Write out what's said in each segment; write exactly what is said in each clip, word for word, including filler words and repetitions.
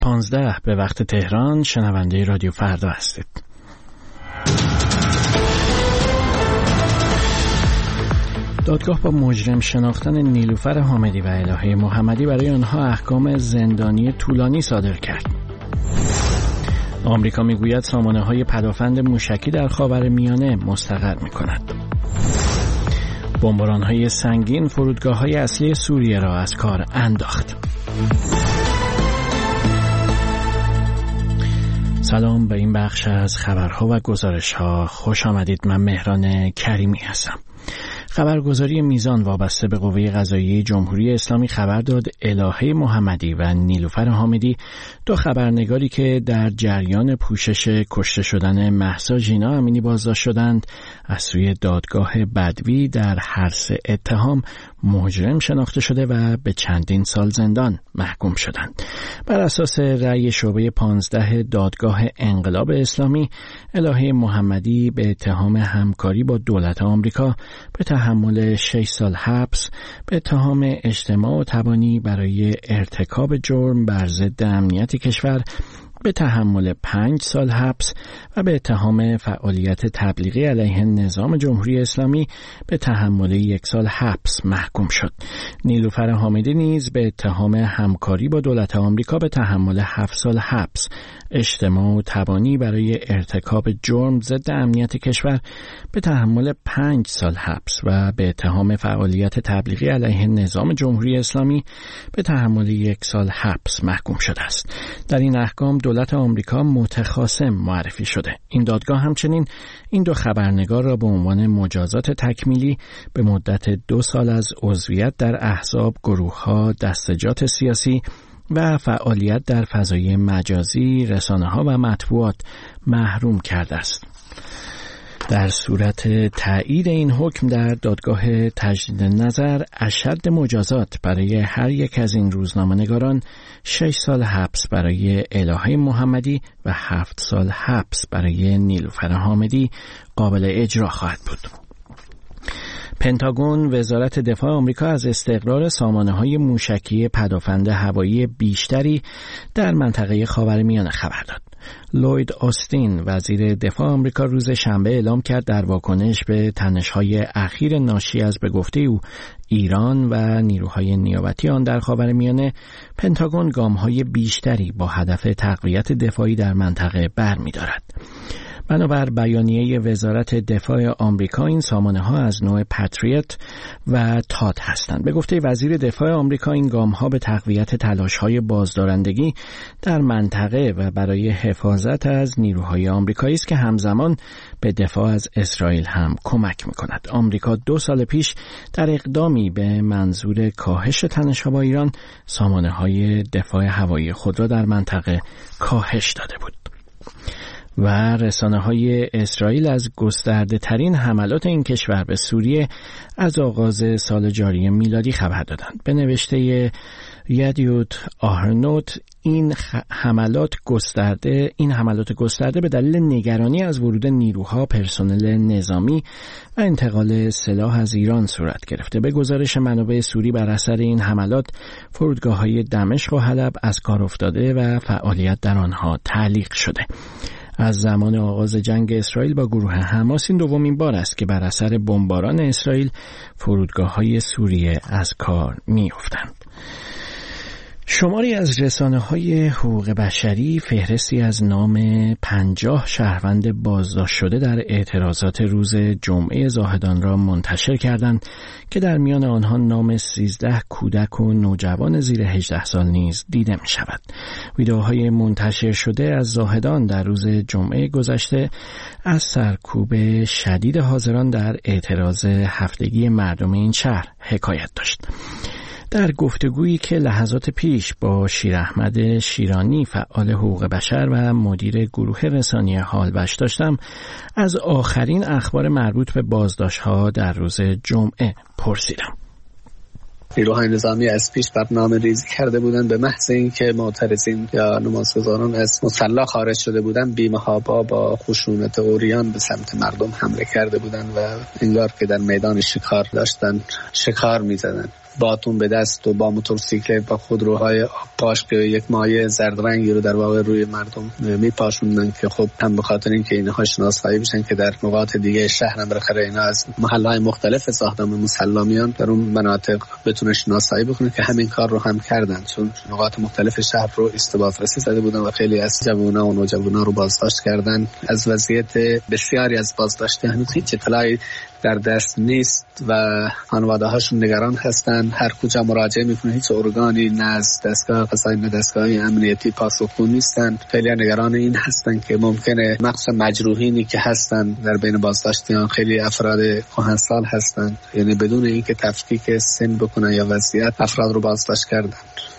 پانزده به وقت تهران شنونده رادیو فردا هستید. دادگاه با مجرم شناختن نیلوفر حامدی و الهه محمدی برای آنها احکام زندانی طولانی صادر کرد. آمریکا میگوید سامانه‌های پدافند موشکی در خاورمیانه مستقر می‌کند. بمباران‌های سنگین فرودگاه‌های اصلی سوریه را از کار انداخت. سلام، به این بخش از خبرها و گزارش‌ها خوش آمدید. من مهران کریمی هستم. خبرگزاری میزان وابسته به قوه قضاییه جمهوری اسلامی خبر داد الهه محمدی و نیلوفر حامدی، دو خبرنگاری که در جریان پوشش کشته شدن مهسا ژینا امینی بازداشت شدند، از سوی دادگاه بدوی در هر سه اتهام مجرم شناخته شده و به چندین سال زندان محکوم شدند. بر اساس رأی شعبه پانزده دادگاه انقلاب اسلامی، الهه محمدی به اتهام همکاری با دولت آمریکا به تحمل شش سال حبس، به اتهام اجتماع و تبانی برای ارتکاب جرم بر ضد امنیت کشور به تحمل پنج سال حبس و به اتهام فعالیت تبلیغی علیه نظام جمهوری اسلامی به تحمل یک سال حبس محکوم شد. نیلوفر حامدی نیز به اتهام همکاری با دولت آمریکا به تحمل هفت سال حبس، اجتماع و تبانی برای ارتکاب جرم ضد امنیت کشور به تحمل پنج سال حبس و به اتهام فعالیت تبلیغی علیه نظام جمهوری اسلامی به تحمل یک سال حبس محکوم شده است. در این احکام دولت آمریکا متخاصم معرفی شده. این دادگاه همچنین این دو خبرنگار را به عنوان مجازات تکمیلی به مدت دو سال از عضویت در احزاب، گروه‌ها، دستجات سیاسی و فعالیت در فضای مجازی، رسانه‌ها و مطبوعات محروم کرده است. در صورت تایید این حکم در دادگاه تجدید نظر، اشد مجازات برای هر یک از این روزنامه‌نگاران شش سال حبس برای الهه محمدی و هفت سال حبس برای نیلوفر حامدی قابل اجرا خواهد بود. پنتاگون وزارت دفاع آمریکا از استقرار سامانه‌های موشکی پدافند هوایی بیشتری در منطقه خاورمیانه خبر داد. لوید آستین وزیر دفاع آمریکا روز شنبه اعلام کرد در واکنش به تنش‌های اخیر ناشی از به گفته او ایران و نیروهای نیابتی آن در خاورمیانه، پنتاگون گام‌های بیشتری با هدف تقویت دفاعی در منطقه برمی‌دارد. بنابر بیانیه وزارت دفاع آمریکا، این سامانه‌ها از نوع پاتریوت و تاد هستند. به گفته وزیر دفاع آمریکا، این گام‌ها به تقویت تلاش‌های بازدارندگی در منطقه و برای حفاظت از نیروهای آمریکایی است که همزمان به دفاع از اسرائیل هم کمک می‌کند. آمریکا دو سال پیش در اقدامی به منظور کاهش تنش‌ها با ایران، سامانه‌های دفاع هوایی خود را در منطقه کاهش داده بود. و رسانه‌های اسرائیل از گسترده ترین حملات این کشور به سوریه از آغاز سال جاری میلادی خبر دادند. به نوشته یدیوت آهرنوت، این حملات گسترده این حملات گسترده به دلیل نگرانی از ورود نیروها، پرسنل نظامی و انتقال سلاح از ایران صورت گرفته. به گزارش منابع سوری، بر اثر این حملات فرودگاه‌های دمشق و حلب از کار افتاده و فعالیت در آنها تعلیق شده. از زمان آغاز جنگ اسرائیل با گروه حماس این دومین بار است که بر اثر بمباران اسرائیل فرودگاه‌های سوریه از کار می‌افتند. شماری از رسانه‌های حقوق بشری فهرستی از نام پنجاه شهروند بازداشت شده در اعتراضات روز جمعه زاهدان را منتشر کردند که در میان آنها نام سیزده کودک و نوجوان زیر هجده سال نیز دیده می شود. ویدئوهای منتشر شده از زاهدان در روز جمعه گذشته از سرکوب شدید حاضران در اعتراض هفتگی مردم این شهر حکایت داشت. در گفتگویی که لحظات پیش با شیر احمد شیرانی، فعال حقوق بشر و مدیر گروه رسانی حالبش داشتم، از آخرین اخبار مربوط به بازداشت‌ها در روز جمعه پرسیدم. نیروهای نظامی از پیش برنامه ریزی کرده بودند به محض اینکه معترضین یا نمازگزاران از مصلی خارج شده بودند، بی‌محابا با خشونت عریان به سمت مردم حمله کرده بودند و انگار که در میدان شکار داشتن شکار می‌زدند. باتون به دست و با موتورسیکلت و خودروهای پاش که یک مایع زرد رنگی رو در واقع روی مردم میپاشوندن که خب هم به خاطر اینکه اینها شناسایی بشن که در نقاط دیگه شهر هم بالاخره اینا از محلهای مختلف ساختمان مسلمیان در اون مناطق بتونه شناسایی بکنه که همین کار رو هم کردن، چون نقاط مختلف شهر رو استباق رسی زده بودن و خیلی از جوونا و نوجوانا رو بازداشت کردن. از وضعیت بسیاری از بازداشت هنوز هیچ اطلاعی در دست نیست و خانواده هاشون نگران هستن. هر کجا مراجعه میکنه هیچ ارگانی نه از دستگاه قضایی نه دستگاه امنیتی پاسخگو نیستن. خیلی نگران این هستن که ممکنه مخصوصا مجروحینی که هستن در بین بازداشتیان خیلی افراد کهنسال هستن، یعنی بدون اینکه تفکیک سن بکنن یا وضعیت افراد رو بازداشت کردن.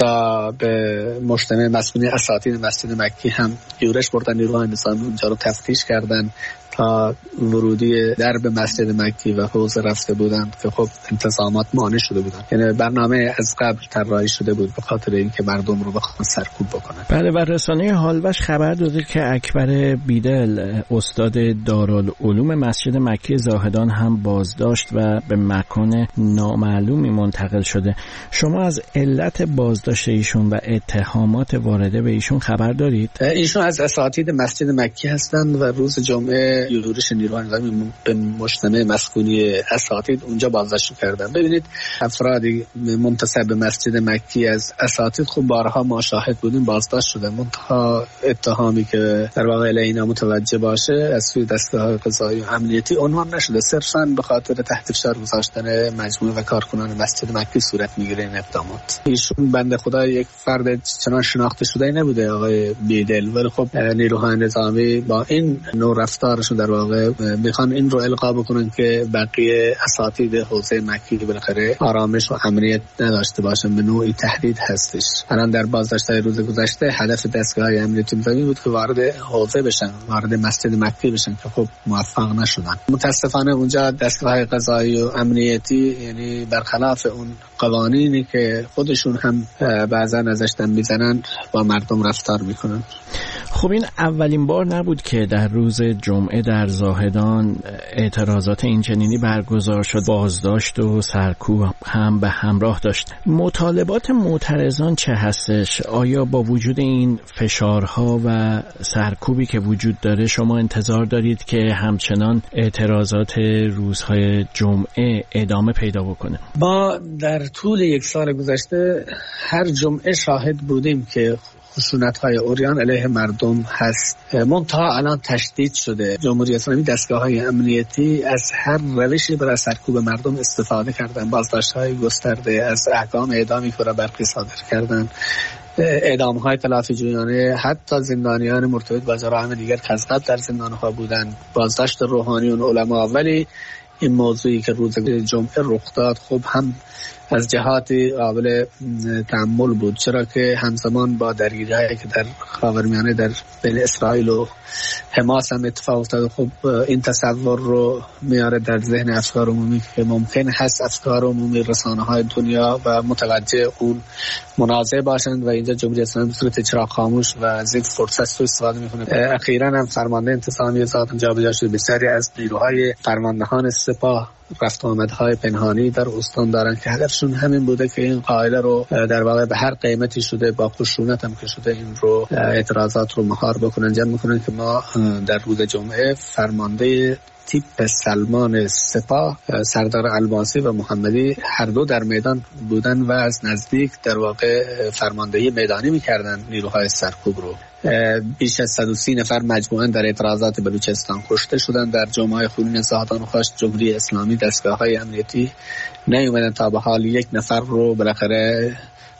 تا به مجتمع مسئولین اساتید مسجد مکی هم یورش بردن، نیروهای نظامی اونجا رو تفتیش کردن تا ورودی درب مسجد مکی و حوض رفته بودند که خب انتظامات مانع شده بودند. یعنی برنامه از قبل طراحی شده بود به خاطر اینکه مردم رو بخوان سرکوب بکنن. بله، و رسانه حالوش خبر داده که اکبر بیدل استاد دارالعلوم مسجد مکی زاهدان هم بازداشت و به مکان نامعلومی منتقل شده. شما از علت بازداشت ایشون و اتهامات وارده به ایشون خبر دارید؟ ایشون از اساتید مسجد مکی هستند و روز جمعه یورش نیروهای نظامی به مجتمع مسکونی اساتید اونجا بازداشت کردن. ببینید افرادی منتسب به مسجد مکی از اساتید خب بارها ما شاهد بودیم بازداشت شدن، منتها اتهامی که در واقع اینا متوجه باشه از سوی دستگاه قضایی و امنیتی عنوان نشده، صرفاً به خاطر تحت فشار گذاشتن مجموعه و کارکنان مسجد مکی صورت میگیره این اقدامات. ایشون بنده خدا یک فرد چنان شناخته شده نبوده آقای بیدل، ولی خب نیروهای نظامی با این نوع رفتارشون در واقع میخوان این رو القا بکنن که بقیه اساتید حوزه مکی بالاخره آرامش و امنیت نداشته باشن، به نوعی تهدید هستش. الان در بازداشت‌های روز گذشته هدف دستگاه امنیتی نظامی بود که وارد حوزه بشن، وارد مسجد مکی بشن که خب موفق نشدن. متاسفانه اونجا دستگاه قضایی و امنیتی یعنی برخلاف اون قوانینی که خودشون هم بعضا ازش دم میزنن با مردم رفتار میکنن. خب این اولین بار نبود که در روز جمعه در زاهدان اعتراضات اینچنینی برگزار شد، بازداشت و سرکوب هم به همراه داشت. مطالبات معترضان چه هستش؟ آیا با وجود این فشارها و سرکوبی که وجود داره شما انتظار دارید که همچنان اعتراضات روزهای جمعه ادامه پیدا بکنه؟ ما در طول یک سال گذشته هر جمعه شاهد بودیم که خشونت‌های عریان علیه مردم هست، منتها الان تشدید شده. جمهوری اسلامی دستگاه‌های امنیتی از هر روشی برای سرکوب مردم استفاده کردن، بازداشت‌های گسترده، از احکام اعدامی که را برخی صادر کردن، اعدام‌های تلافی جویانه، حتی زندانیان مرتبط با جرایم دیگر که از قبل در زندان‌ها بودن، بازداشت روحانیون علما. ولی این موضوعی که روز جمعه رخ داد خب هم از جهاتی قابل تأمل بود، چرا که همزمان با درگیری‌هایی که در خاورمیانه در بین اسرائیل و حماس هم اتفاق افتاد. خب این تصور رو میاره در ذهن افکار عمومی که ممکن هست افکار عمومی رسانه‌های دنیا و متوجه اون منازعه باشند و اینجا جمهوری اسلامی به صورت چراغ خاموش و از این فرصت سوء استفاده میکنه. اخیراً هم فرمانده انتظامی ذات جابجا شده، بسیاری از نیروهای فرماندهان سپاه رفت آمدهای پنهانی در استان دارن که هدفشون همین بوده که این قائله رو در واقع به هر قیمتی شده با خشونت هم که شده این رو اعتراضات رو مهار بکنن، جمع میکنن که ما در روز جمعه فرمانده تیپ سلمان سپاه سردار الماسی و محمدی هر دو در میدان بودن و از نزدیک در واقع فرماندهی میدانی میکردن نیروهای سرکوب رو. بیش از صد و سی نفر مجموعاً در اعتراضات بلوچستان کشته شدند. در جمعه خونین زاهدان و خواست جمهوری اسلامی دستگاه‌های امنیتی نیومدن تا به حال یک نفر رو بالاخره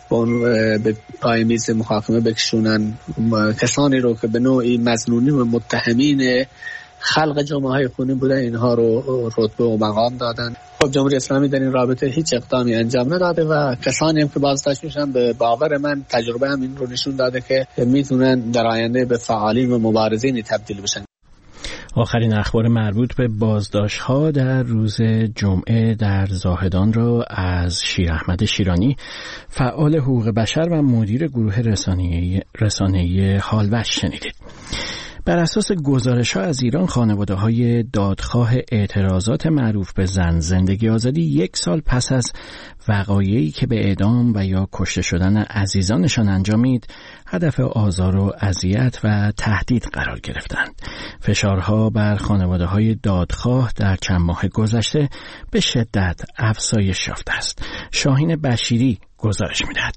به پای میز محاکمه بکشونن، کسانی رو که به نوعی مظنونی و متهمین خلق جمعه‌های خونین بودن اینها رو رتبه و مقام دادن. خب جمهوری اسلامی در این رابطه هیچ اقدامی انجام نداده و کسانی هم که بازداشت میشن به باور من تجربه هم این رو نشون داده که میتونن در آینده به فعالین و مبارزینی تبدیل بشن. آخرین اخبار مربوط به بازداشت‌ها در روز جمعه در زاهدان را از شیر احمد شیرانی، فعال حقوق بشر و مدیر گروه رسانه‌ای رسانه‌ای حالوش شنیدید. بر اساس گزارش‌ها از ایران، خانواده‌های دادخواه اعتراضات معروف به زن زندگی آزادی یک سال پس از وقایعی که به اعدام و یا کشته شدن عزیزانشان انجامید، هدف آزار و اذیت و تهدید قرار گرفتند. فشارها بر خانواده‌های دادخواه در چند ماه گذشته به شدت افزایش یافته است. شاهین بشیری گزارش می‌دهد.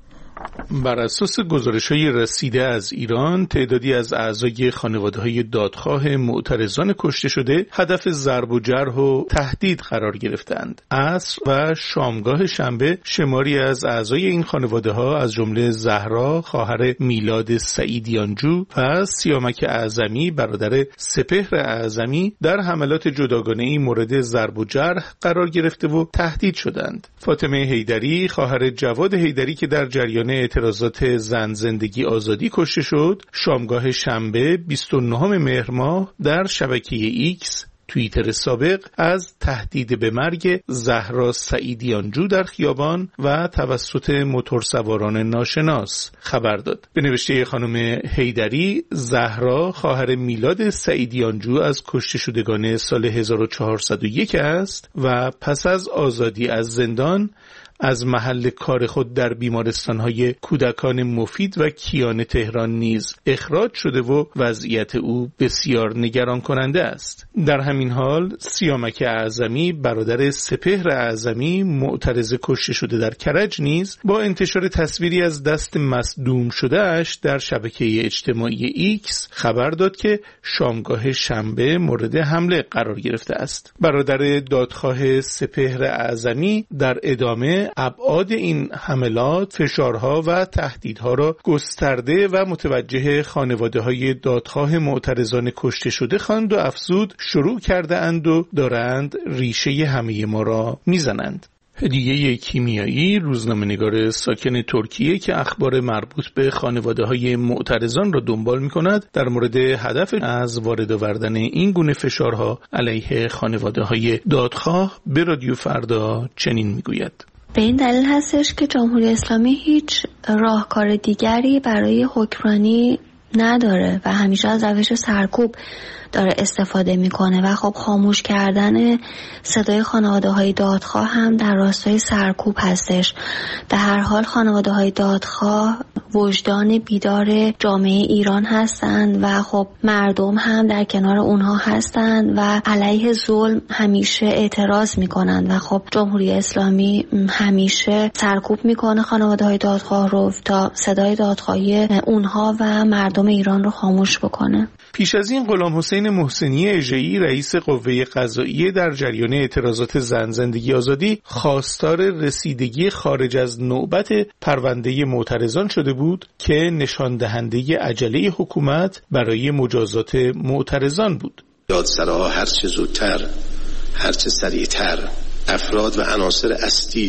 بر اساس گزارش‌های رسیده از ایران، تعدادی از اعضای خانواده‌های دادخواه معترضان کشته شده هدف ضرب و جرح و تهدید قرار گرفتند. عصر و شامگاه شنبه شماری از اعضای این خانواده‌ها از جمله زهرا خواهر میلاد سعیدیانجو و سیامک اعظمی برادر سپهر اعظمی در حملات جداگانه‌ای مورد ضرب و جرح قرار گرفته و تهدید شدند. فاطمه حیدری خواهر جواد حیدری که در جریان اعتراضات زن زندگی آزادی کشته شد، شامگاه شنبه بیست و نهم مهر ماه در شبکه ایکس توییتر سابق از تهدید به مرگ زهرا سعیدیانجو در خیابان و توسط موتورسواران ناشناس خبر داد. به نوشته خانم حیدری، زهرا خواهر میلاد سعیدیانجو از کشته شدگان سال هزار و چهارصد و یک است و پس از آزادی از زندان از محل کار خود در بیمارستان‌های کودکان مفید و کیان تهران نیز اخراج شده و وضعیت او بسیار نگران کننده است. در همین حال سیامک اعظمی برادر سپهر اعظمی معترض کشته شده در کرج نیز با انتشار تصویری از دست مصدوم شده اش در شبکه اجتماعی ایکس خبر داد که شامگاه شنبه مورد حمله قرار گرفته است. برادر دادخواه سپهر اعظمی در ادامه ابعاد این حملات، فشارها و تهدیدها را گسترده و متوجه خانواده‌های دادخواه معترضان کشته شده خواند و افزود شروع کرده اند و دارند ریشه همه ما را میزنند. هدیه کیمیایی، روزنامه‌نگار ساکن ترکیه که اخبار مربوط به خانواده‌های معترضان را دنبال می‌کند، در مورد هدف از وارد آوردن این گونه فشارها علیه خانواده‌های دادخواه به رادیو فردا چنین می‌گوید: به این دلیل هستش که جمهوری اسلامی هیچ راهکار دیگری برای حکمرانی نداره و همیشه از روش سرکوب داره استفاده میکنه و خب خاموش کردن صدای خانواده های دادخواه هم در راستای سرکوب هستش. در هر حال خانواده های دادخواه وجدان بیدار جامعه ایران هستند و خب مردم هم در کنار اونها هستند و علیه ظلم همیشه اعتراض میکنند و خب جمهوری اسلامی همیشه سرکوب میکنه خانواده های دادخواه رو تا صدای دادخواهی اونها و مردم ایران رو خاموش بکنه. پیش از این غلام حسین محسنی اژه‌ای رئیس قوه قضاییه در جریان اعتراضات زن زندگی آزادی خواستار رسیدگی خارج از نوبت پرونده معترضان شده بود که نشان دهنده عجله حکومت برای مجازات معترضان بود. دادسراها هر چه زودتر، هر چه سریعتر افراد و عناصر اصلی،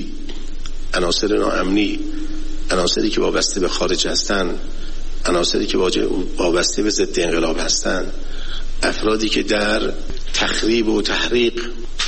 عناصر ناامنی، عناصری که وابسته به خارج هستند، عناصری که وابسته به ضد انقلاب هستند، افرادی که در تخریب و تحریق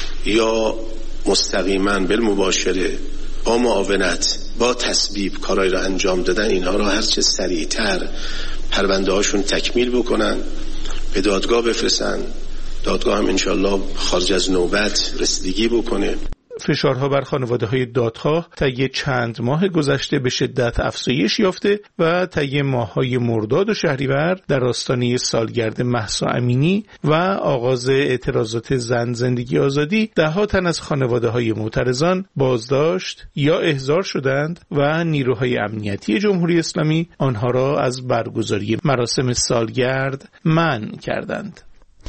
یا مستقیما بالمباشره با معاونت با تسبیب کارهای را انجام دادن، اینها را هرچه سریعتر پرونده هاشون تکمیل بکنن، به دادگاه بفرستن، دادگاه هم انشالله خارج از نوبت رسیدگی بکنه. فشارها بر خانواده‌های دادخواه طی چند ماه گذشته به شدت افزایش یافته و طی ماه‌های مرداد و شهریور در آستانه سالگرد مهسا امینی و آغاز اعتراضات زن زندگی آزادی ده‌ها تن از خانواده‌های معترضان بازداشت یا احضار شدند و نیروهای امنیتی جمهوری اسلامی آنها را از برگزاری مراسم سالگرد منع کردند.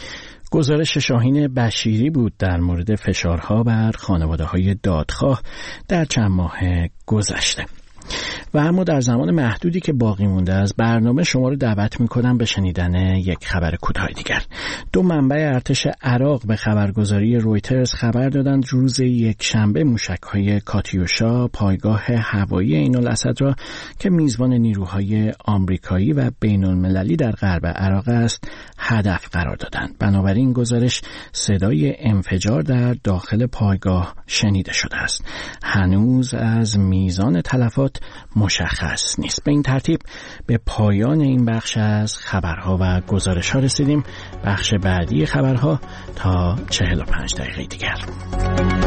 گزارش شاهین بشیری بود در مورد فشارها بر خانواده‌های دادخواه در چند ماه گذشته. و اما در زمان محدودی که باقی مونده از برنامه شما رو دعوت می‌کنم به شنیدن یک خبر کوتاه دیگر. دو منبع ارتش عراق به خبرگزاری رویترز خبر دادند روز یک شنبه موشک‌های کاتیوشا پایگاه هوایی عین‌الاسد را که میزبان نیروهای آمریکایی و بین‌المللی در غرب عراق است هدف قرار دادند. بنابراین گزارش صدای انفجار در داخل پایگاه شنیده شده است. هنوز از میزان تلفات مشخص نیست. به این ترتیب به پایان این بخش از خبرها و گزارش‌ها رسیدیم. بخش بعدی خبرها تا چهل و پنج دقیقه دیگر.